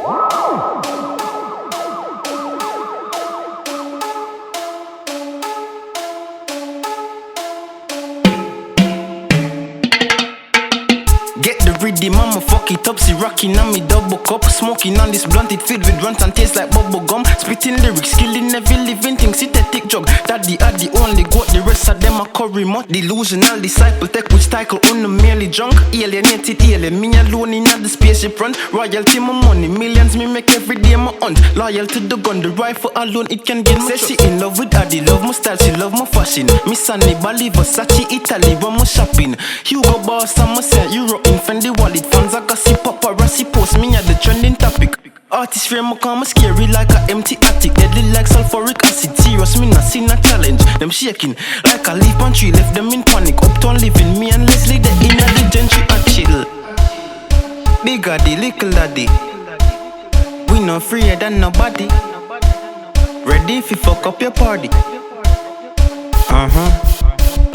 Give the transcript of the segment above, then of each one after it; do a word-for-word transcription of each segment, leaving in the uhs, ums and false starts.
Get the rhythm, I'ma fuck it up. See rocking on me double cup. Smoking on this blunt, it filled with runs and tastes like bubble gum. Spitting lyrics, killing every living thing. See that thick jug. Daddy are the only goat, the rest of them are curry mud. Delusional disciple, tech which title on the merely junk. Alienated alien, me alone in the spaceship front. Royalty my money, millions me make every day my hunt. Loyal to the gun, the rifle alone it can get me. Say she in love with Addy, love my style, she love my fashion. Miss Annie, Bali, Versace, Italy, run my shopping. Hugo Boss, I'm a set, Euro in Fendi wallet. Fans I gossip, paparazzi post me at the trending topic. Artist frame I come scary like a empty attic. Deadly like sulfuric acid. Serious me not seen a challenge. Them shaking like a leaf on tree. Left them in panic. Uptown living me and Leslie the inner the gentry a chill. Big daddy, little daddy. We no freer than nobody. Ready if you fuck up your party. Uh huh.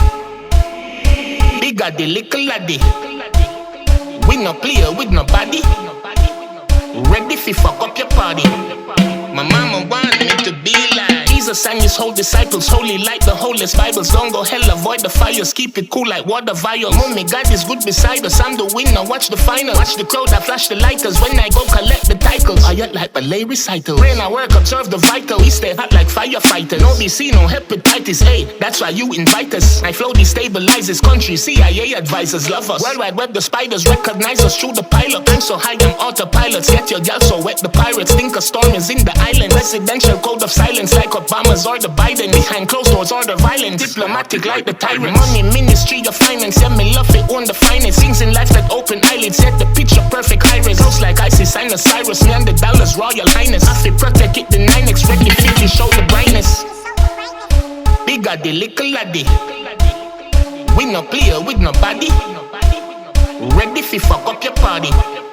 Big daddy, little daddy. We no play with nobody. Ready fi fuck up your party. My mama want me to be like Jesus and his whole disciples, holy like the holiest Bibles. Don't go hell, avoid the fires, keep it cool like water vials. Mommy, God is good beside us, I'm the winner, watch the final. Watch the crowd, I flash the lighters when I go collect the titles. I act like ballet recital. Rain, I work, observe the vital. We stay hot like firefighters. No B C, no hepatitis A, that's why you invite us. My flow destabilizes country, C I A advisors love us. World Wide Web, the spiders recognize us through the pilot. I'm so high, I'm autopilots. Get your gal so wet, the pirates think a storm is in the island. Residential code of silence like Obama's or the Biden. Behind closed doors or the violence. Diplomatic like the tyrant. Money, ministry of finance. Yeah, me love it, own the finest. Things in life that open eyelids. Yet the picture perfect iris. Close like ISIS, sign of Cyrus. Me and the dollars, royal highness. I feel protect it, the nine X. Ready, fifty, show the brightness. Big daddy, little daddy. We no play with nobody. Ready fi fuck up your party.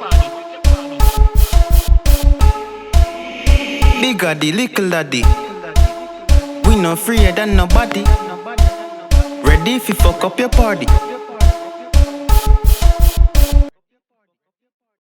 Big daddy, little daddy. We no freer than nobody. Ready if you fuck up your party.